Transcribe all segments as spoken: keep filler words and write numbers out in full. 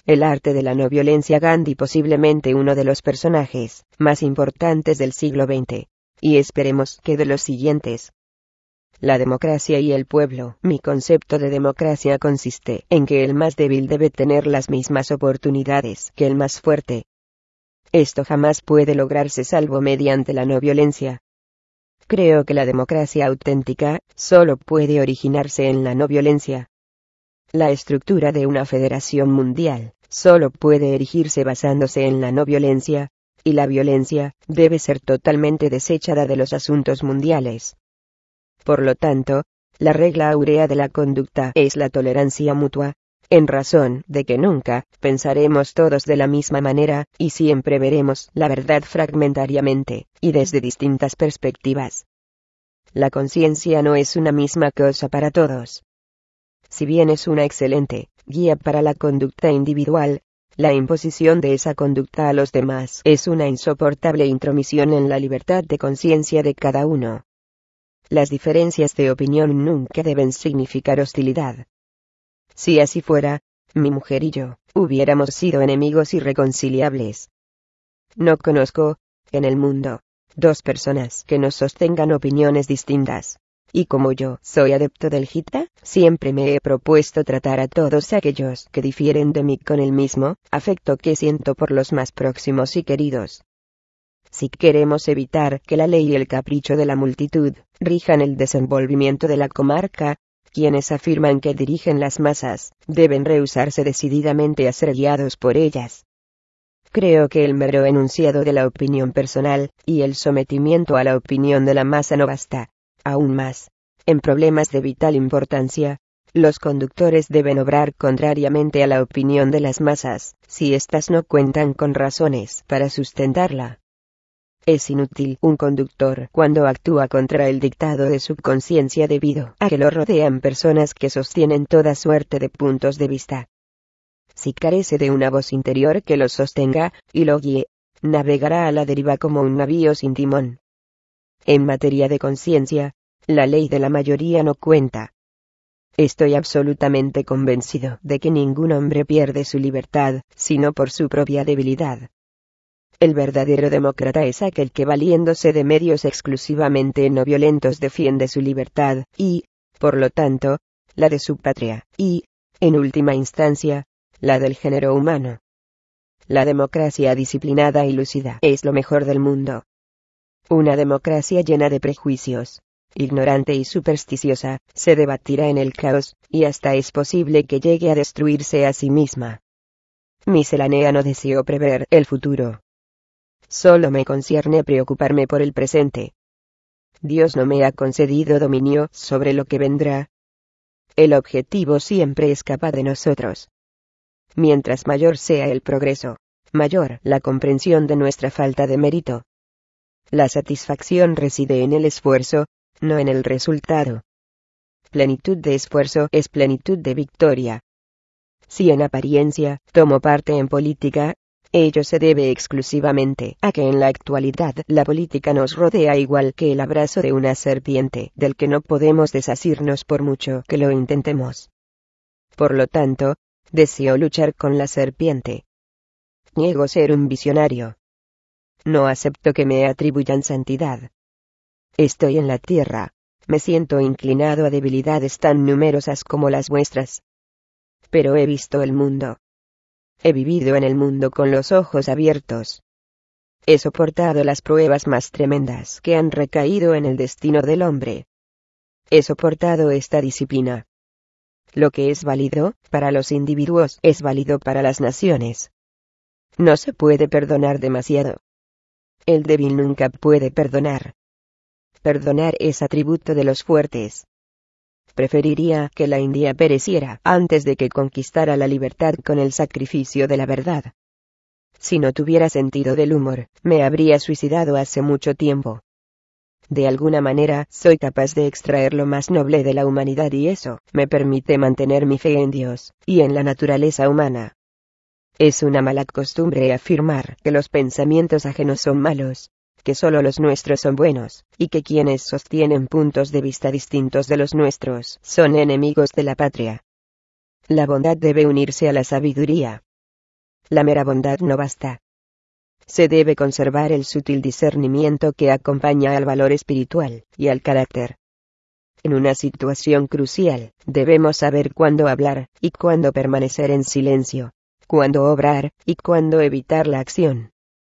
El arte de la no violencia. Gandhi, posiblemente uno de los personajes más importantes del siglo veinte. Y esperemos que de los siguientes. La democracia y el pueblo. Mi concepto de democracia consiste en que el más débil debe tener las mismas oportunidades que el más fuerte. Esto jamás puede lograrse salvo mediante la no violencia. Creo que la democracia auténtica solo puede originarse en la no violencia. La estructura de una federación mundial solo puede erigirse basándose en la no violencia, y la violencia debe ser totalmente desechada de los asuntos mundiales. Por lo tanto, la regla áurea de la conducta es la tolerancia mutua, en razón de que nunca pensaremos todos de la misma manera, y siempre veremos la verdad fragmentariamente, y desde distintas perspectivas. La conciencia no es una misma cosa para todos. Si bien es una excelente guía para la conducta individual, la imposición de esa conducta a los demás es una insoportable intromisión en la libertad de conciencia de cada uno. Las diferencias de opinión nunca deben significar hostilidad. Si así fuera, mi mujer y yo hubiéramos sido enemigos irreconciliables. No conozco, en el mundo, dos personas que no sostengan opiniones distintas. Y como yo soy adepto del Gita, siempre me he propuesto tratar a todos aquellos que difieren de mí con el mismo afecto que siento por los más próximos y queridos. Si queremos evitar que la ley y el capricho de la multitud rijan el desenvolvimiento de la comarca, quienes afirman que dirigen las masas deben rehusarse decididamente a ser guiados por ellas. Creo que el mero enunciado de la opinión personal y el sometimiento a la opinión de la masa no basta. Aún más, en problemas de vital importancia, los conductores deben obrar contrariamente a la opinión de las masas, si éstas no cuentan con razones para sustentarla. Es inútil un conductor cuando actúa contra el dictado de su conciencia debido a que lo rodean personas que sostienen toda suerte de puntos de vista. Si carece de una voz interior que lo sostenga y lo guíe, navegará a la deriva como un navío sin timón. En materia de conciencia, la ley de la mayoría no cuenta. Estoy absolutamente convencido de que ningún hombre pierde su libertad, sino por su propia debilidad. El verdadero demócrata es aquel que valiéndose de medios exclusivamente no violentos defiende su libertad, y, por lo tanto, la de su patria, y, en última instancia, la del género humano. La democracia disciplinada y lúcida es lo mejor del mundo. Una democracia llena de prejuicios, ignorante y supersticiosa, se debatirá en el caos, y hasta es posible que llegue a destruirse a sí misma. Miscelánea. No deseo prever el futuro. Solo me concierne preocuparme por el presente. Dios no me ha concedido dominio sobre lo que vendrá. El objetivo siempre escapa de nosotros. Mientras mayor sea el progreso, mayor la comprensión de nuestra falta de mérito. La satisfacción reside en el esfuerzo, no en el resultado. Plenitud de esfuerzo es plenitud de victoria. Si en apariencia tomo parte en política, ello se debe exclusivamente a que en la actualidad la política nos rodea igual que el abrazo de una serpiente, del que no podemos desasirnos por mucho que lo intentemos. Por lo tanto, deseo luchar con la serpiente. Niego ser un visionario. No acepto que me atribuyan santidad. Estoy en la tierra, me siento inclinado a debilidades tan numerosas como las vuestras. Pero he visto el mundo. He vivido en el mundo con los ojos abiertos. He soportado las pruebas más tremendas que han recaído en el destino del hombre. He soportado esta disciplina. Lo que es válido para los individuos es válido para las naciones. No se puede perdonar demasiado. El débil nunca puede perdonar. Perdonar es atributo de los fuertes. Preferiría que la India pereciera antes de que conquistara la libertad con el sacrificio de la verdad. Si no tuviera sentido del humor, me habría suicidado hace mucho tiempo. De alguna manera, soy capaz de extraer lo más noble de la humanidad y eso me permite mantener mi fe en Dios y en la naturaleza humana. Es una mala costumbre afirmar que los pensamientos ajenos son malos, que solo los nuestros son buenos, y que quienes sostienen puntos de vista distintos de los nuestros son enemigos de la patria. La bondad debe unirse a la sabiduría. La mera bondad no basta. Se debe conservar el sutil discernimiento que acompaña al valor espiritual y al carácter. En una situación crucial, debemos saber cuándo hablar y cuándo permanecer en silencio, cuándo obrar y cuándo evitar la acción.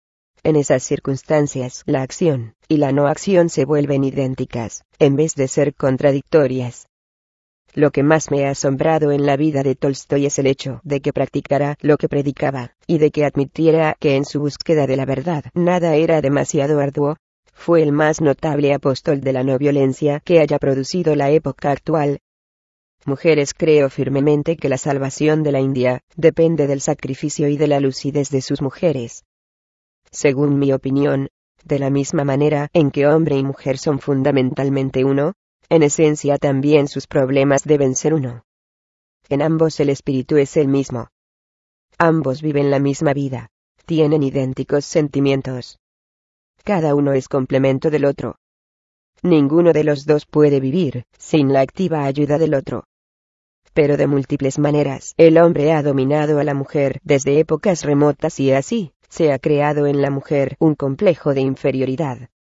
En esas circunstancias, la acción y la no acción se vuelven idénticas, en vez de ser contradictorias. Lo que más me ha asombrado en la vida de Tolstoy es el hecho de que practicara lo que predicaba, y de que admitiera que en su búsqueda de la verdad nada era demasiado arduo. Fue el más notable apóstol de la no violencia que haya producido la época actual. Mujeres, creo firmemente que la salvación de la India depende del sacrificio y de la lucidez de sus mujeres. Según mi opinión, de la misma manera en que hombre y mujer son fundamentalmente uno, en esencia también sus problemas deben ser uno. En ambos el espíritu es el mismo. Ambos viven la misma vida, tienen idénticos sentimientos. Cada uno es complemento del otro. Ninguno de los dos puede vivir sin la activa ayuda del otro. Pero de múltiples maneras el hombre ha dominado a la mujer desde épocas remotas y así se ha creado en la mujer un complejo de inferioridad.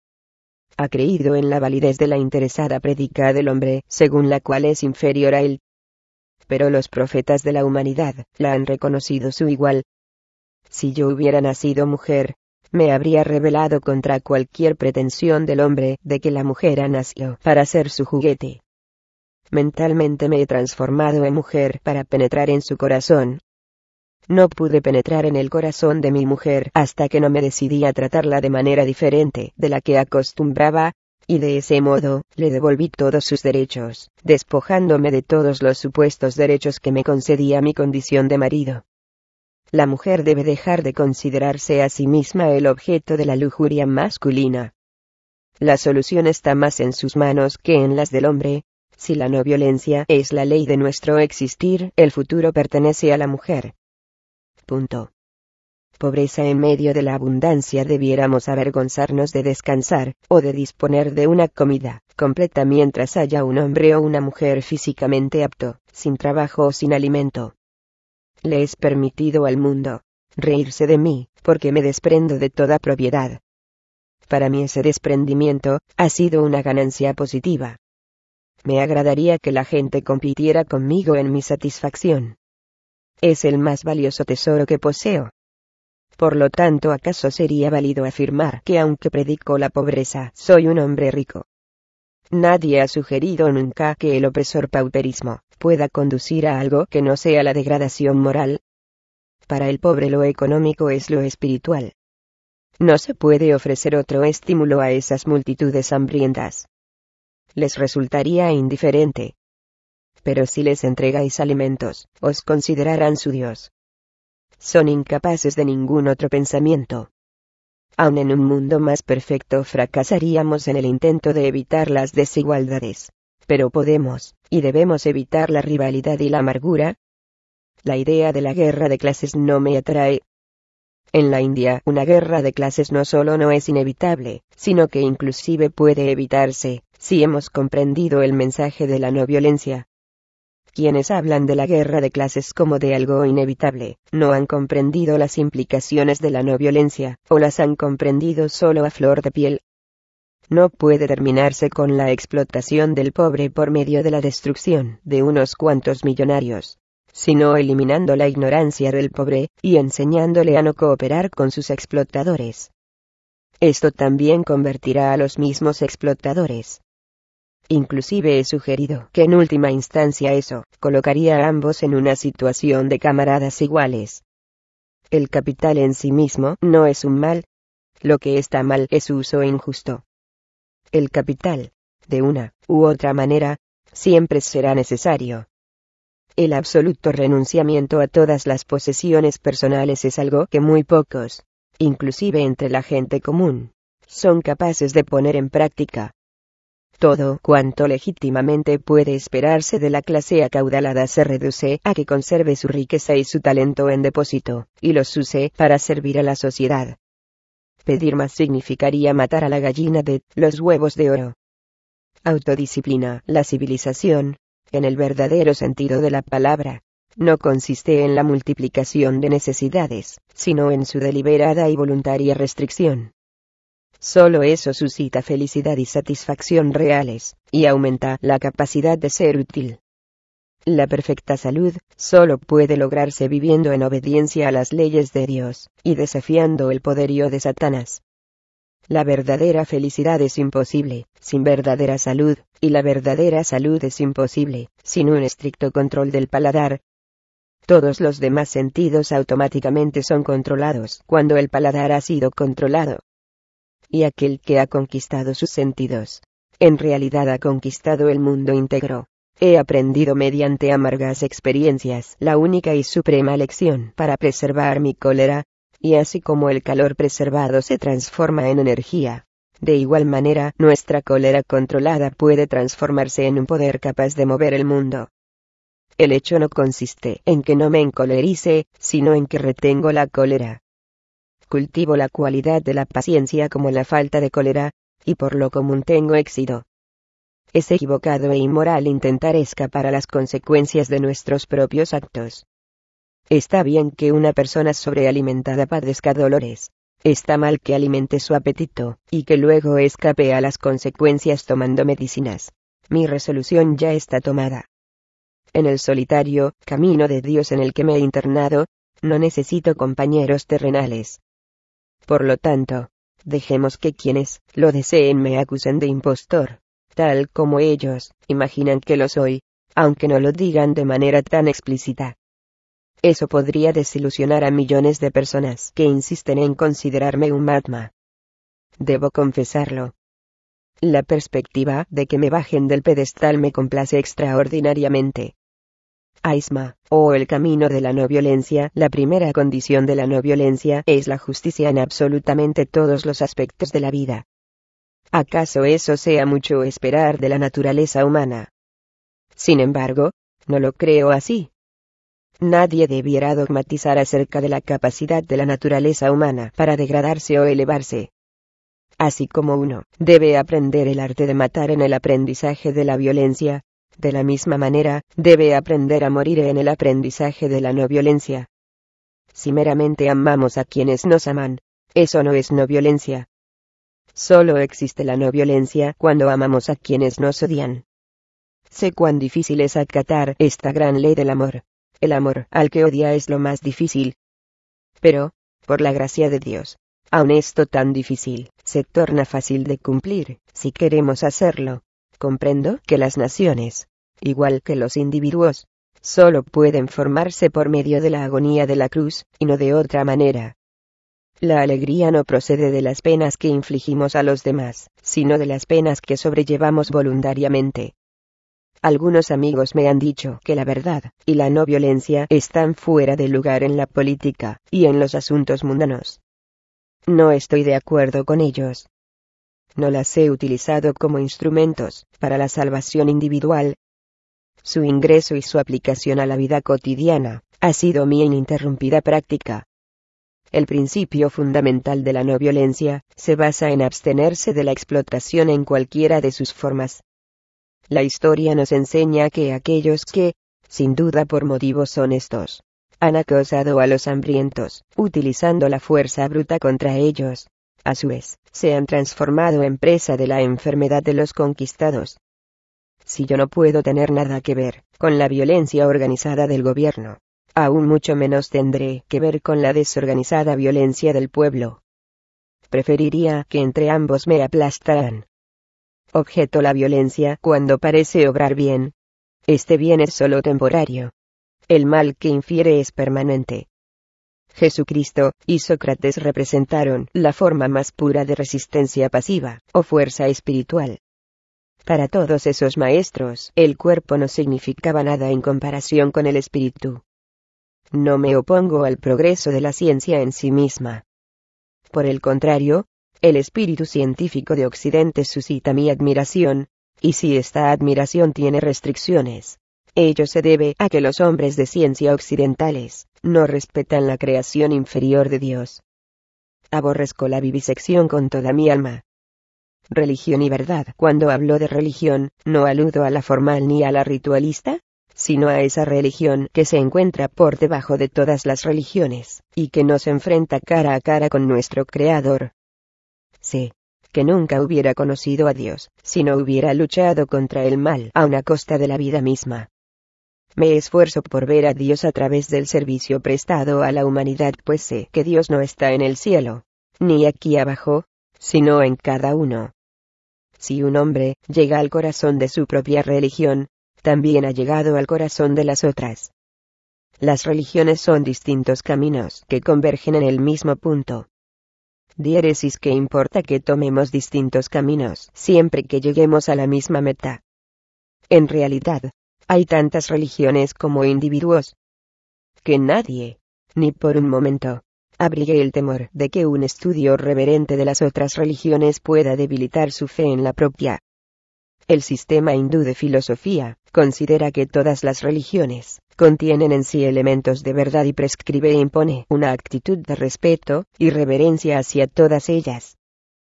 Ha creído en la validez de la interesada prédica del hombre, según la cual es inferior a él. Pero los profetas de la humanidad la han reconocido su igual. Si yo hubiera nacido mujer, me habría rebelado contra cualquier pretensión del hombre de que la mujer ha nacido para ser su juguete. Mentalmente me he transformado en mujer para penetrar en su corazón. No pude penetrar en el corazón de mi mujer hasta que no me decidí a tratarla de manera diferente de la que acostumbraba, y de ese modo le devolví todos sus derechos, despojándome de todos los supuestos derechos que me concedía mi condición de marido. La mujer debe dejar de considerarse a sí misma el objeto de la lujuria masculina. La solución está más en sus manos que en las del hombre. Si la no violencia es la ley de nuestro existir, el futuro pertenece a la mujer. Punto. Pobreza en medio de la abundancia. Debiéramos avergonzarnos de descansar, o de disponer de una comida completa mientras haya un hombre o una mujer físicamente apto, sin trabajo o sin alimento. Le es permitido al mundo reírse de mí, porque me desprendo de toda propiedad. Para mí ese desprendimiento ha sido una ganancia positiva. Me agradaría que la gente compitiera conmigo en mi satisfacción. Es el más valioso tesoro que poseo. Por lo tanto, ¿acaso sería válido afirmar que aunque predico la pobreza, soy un hombre rico? Nadie ha sugerido nunca que el opresor pauperismo pueda conducir a algo que no sea la degradación moral. Para el pobre lo económico es lo espiritual. No se puede ofrecer otro estímulo a esas multitudes hambrientas. Les resultaría indiferente. Pero si les entregáis alimentos, os considerarán su Dios. Son incapaces de ningún otro pensamiento. Aun en un mundo más perfecto fracasaríamos en el intento de evitar las desigualdades. Pero podemos, y debemos evitar la rivalidad y la amargura. La idea de la guerra de clases no me atrae. En la India, una guerra de clases no solo no es inevitable, sino que inclusive puede evitarse, si hemos comprendido el mensaje de la no violencia. Quienes hablan de la guerra de clases como de algo inevitable, no han comprendido las implicaciones de la no violencia, o las han comprendido solo a flor de piel. No puede terminarse con la explotación del pobre por medio de la destrucción de unos cuantos millonarios, sino eliminando la ignorancia del pobre, y enseñándole a no cooperar con sus explotadores. Esto también convertirá a los mismos explotadores. Inclusive he sugerido que en última instancia eso colocaría a ambos en una situación de camaradas iguales. El capital en sí mismo no es un mal. Lo que está mal es su uso injusto. El capital, de una u otra manera, siempre será necesario. El absoluto renunciamiento a todas las posesiones personales es algo que muy pocos, inclusive entre la gente común, son capaces de poner en práctica. Todo cuanto legítimamente puede esperarse de la clase acaudalada se reduce a que conserve su riqueza y su talento en depósito, y los use para servir a la sociedad. Pedir más significaría matar a la gallina de los huevos de oro. Autodisciplina, la civilización, en el verdadero sentido de la palabra, no consiste en la multiplicación de necesidades, sino en su deliberada y voluntaria restricción. Solo eso suscita felicidad y satisfacción reales, y aumenta la capacidad de ser útil. La perfecta salud solo puede lograrse viviendo en obediencia a las leyes de Dios, y desafiando el poderío de Satanás. La verdadera felicidad es imposible sin verdadera salud, y la verdadera salud es imposible sin un estricto control del paladar. Todos los demás sentidos automáticamente son controlados cuando el paladar ha sido controlado. Y aquel que ha conquistado sus sentidos, en realidad ha conquistado el mundo íntegro. He aprendido mediante amargas experiencias la única y suprema lección para preservar mi cólera, y así como el calor preservado se transforma en energía, de igual manera nuestra cólera controlada puede transformarse en un poder capaz de mover el mundo. El hecho no consiste en que no me encolerice, sino en que retengo la cólera. Cultivo la cualidad de la paciencia como la falta de cólera, y por lo común tengo éxito. Es equivocado e inmoral intentar escapar a las consecuencias de nuestros propios actos. Está bien que una persona sobrealimentada padezca dolores. Está mal que alimente su apetito, y que luego escape a las consecuencias tomando medicinas. Mi resolución ya está tomada. En el solitario camino de Dios en el que me he internado, no necesito compañeros terrenales. Por lo tanto, dejemos que quienes lo deseen me acusen de impostor, tal como ellos imaginan que lo soy, aunque no lo digan de manera tan explícita. Eso podría desilusionar a millones de personas que insisten en considerarme un Mahatma. Debo confesarlo. La perspectiva de que me bajen del pedestal me complace extraordinariamente. Aisma, o el camino de la no violencia. La primera condición de la no violencia es la justicia en absolutamente todos los aspectos de la vida. ¿Acaso eso sea mucho esperar de la naturaleza humana? Sin embargo, no lo creo así. Nadie debiera dogmatizar acerca de la capacidad de la naturaleza humana para degradarse o elevarse. Así como uno debe aprender el arte de matar en el aprendizaje de la violencia, de la misma manera, debe aprender a morir en el aprendizaje de la no violencia. Si meramente amamos a quienes nos aman, eso no es no violencia. Solo existe la no violencia cuando amamos a quienes nos odian. Sé cuán difícil es acatar esta gran ley del amor. El amor al que odia es lo más difícil. Pero, por la gracia de Dios, aun esto tan difícil, se torna fácil de cumplir, si queremos hacerlo. Comprendo que las naciones, igual que los individuos, solo pueden formarse por medio de la agonía de la cruz, y no de otra manera. La alegría no procede de las penas que infligimos a los demás, sino de las penas que sobrellevamos voluntariamente. Algunos amigos me han dicho que la verdad y la no violencia están fuera de lugar en la política y en los asuntos mundanos. No estoy de acuerdo con ellos. No las he utilizado como instrumentos para la salvación individual. Su ingreso y su aplicación a la vida cotidiana ha sido mi ininterrumpida práctica. El principio fundamental de la no violencia se basa en abstenerse de la explotación en cualquiera de sus formas. La historia nos enseña que aquellos que, sin duda por motivos honestos, han acosado a los hambrientos, utilizando la fuerza bruta contra ellos, a su vez, se han transformado en presa de la enfermedad de los conquistados. Si yo no puedo tener nada que ver con la violencia organizada del gobierno, aún mucho menos tendré que ver con la desorganizada violencia del pueblo. Preferiría que entre ambos me aplastaran. Objeto la violencia cuando parece obrar bien. Este bien es solo temporario. El mal que infiere es permanente. Jesucristo y Sócrates representaron la forma más pura de resistencia pasiva, o fuerza espiritual. Para todos esos maestros, el cuerpo no significaba nada en comparación con el espíritu. No me opongo al progreso de la ciencia en sí misma. Por el contrario, el espíritu científico de Occidente suscita mi admiración, y si esta admiración tiene restricciones, ello se debe a que los hombres de ciencia occidentales no respetan la creación inferior de Dios. Aborrezco la vivisección con toda mi alma. Religión y verdad. Cuando hablo de religión, no aludo a la formal ni a la ritualista, sino a esa religión que se encuentra por debajo de todas las religiones, y que nos enfrenta cara a cara con nuestro Creador. Sé que nunca hubiera conocido a Dios, si no hubiera luchado contra el mal a una costa de la vida misma. Me esfuerzo por ver a Dios a través del servicio prestado a la humanidad, pues sé que Dios no está en el cielo, ni aquí abajo, sino en cada uno. Si un hombre llega al corazón de su propia religión, también ha llegado al corazón de las otras. Las religiones son distintos caminos que convergen en el mismo punto. Diéresis que importa que tomemos distintos caminos, siempre que lleguemos a la misma meta. En realidad, hay tantas religiones como individuos. Que nadie, ni por un momento, abrigue el temor de que un estudio reverente de las otras religiones pueda debilitar su fe en la propia. El sistema hindú de filosofía considera que todas las religiones contienen en sí elementos de verdad y prescribe e impone una actitud de respeto y reverencia hacia todas ellas.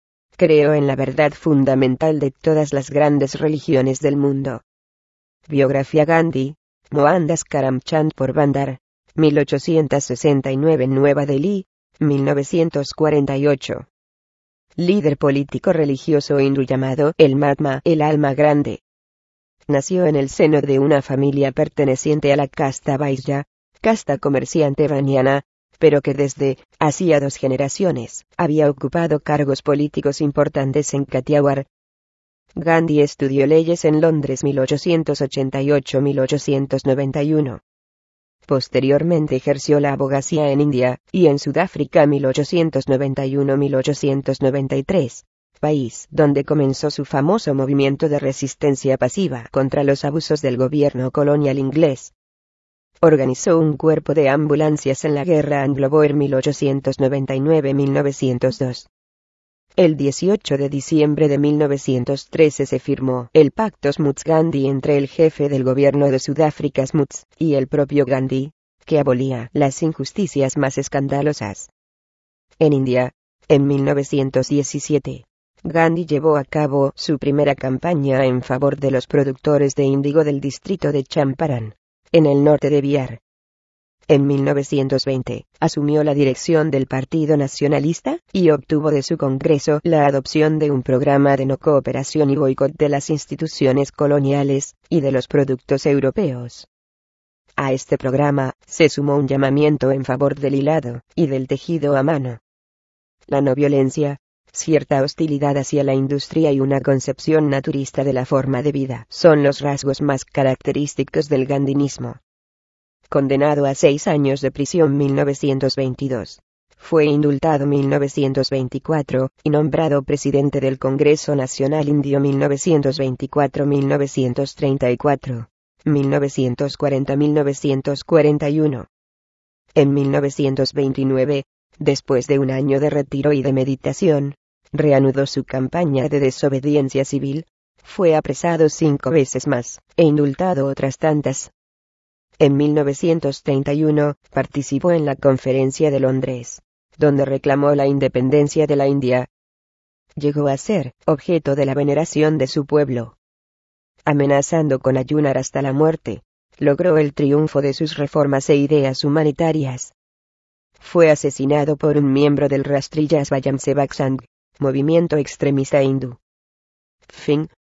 Creo en la verdad fundamental de todas las grandes religiones del mundo. Biografía Gandhi, Mohandas Karamchand Porbandar, mil ochocientos sesenta y nueve Nueva Delhi, mil novecientos cuarenta y ocho. Líder político religioso hindú llamado el Mahatma, el alma grande. Nació en el seno de una familia perteneciente a la casta Vaishya, casta comerciante vaniana, pero que desde hacía dos generaciones había ocupado cargos políticos importantes en Kathiawar. Gandhi estudió leyes en Londres mil ochocientos ochenta y ocho a mil ochocientos noventa y uno. Posteriormente ejerció la abogacía en India, y en Sudáfrica mil ochocientos noventa y uno a mil ochocientos noventa y tres, país donde comenzó su famoso movimiento de resistencia pasiva contra los abusos del gobierno colonial inglés. Organizó un cuerpo de ambulancias en la guerra anglo-boer mil ochocientos noventa y nueve a mil novecientos dos. El dieciocho de diciembre de mil novecientos trece se firmó el Pacto Smuts-Gandhi entre el jefe del gobierno de Sudáfrica Smuts y el propio Gandhi, que abolía las injusticias más escandalosas. En India, en mil novecientos diecisiete, Gandhi llevó a cabo su primera campaña en favor de los productores de índigo del distrito de Champaran, en el norte de Bihar. En mil novecientos veinte, asumió la dirección del Partido Nacionalista, y obtuvo de su Congreso la adopción de un programa de no cooperación y boicot de las instituciones coloniales, y de los productos europeos. A este programa, se sumó un llamamiento en favor del hilado, y del tejido a mano. La no violencia, cierta hostilidad hacia la industria y una concepción naturista de la forma de vida son los rasgos más característicos del gandinismo. Condenado a seis años de prisión mil novecientos veintidós. Fue indultado mil novecientos veinticuatro, y nombrado presidente del Congreso Nacional Indio mil novecientos veinticuatro a mil novecientos treinta y cuatro, mil novecientos cuarenta a mil novecientos cuarenta y uno. En mil novecientos veintinueve, después de un año de retiro y de meditación, reanudó su campaña de desobediencia civil, fue apresado cinco veces más, e indultado otras tantas. En mil novecientos treinta y uno, participó en la Conferencia de Londres, donde reclamó la independencia de la India. Llegó a ser objeto de la veneración de su pueblo. Amenazando con ayunar hasta la muerte, logró el triunfo de sus reformas e ideas humanitarias. Fue asesinado por un miembro del Rastriya Swayamsevak Sangh, movimiento extremista hindú. Fin.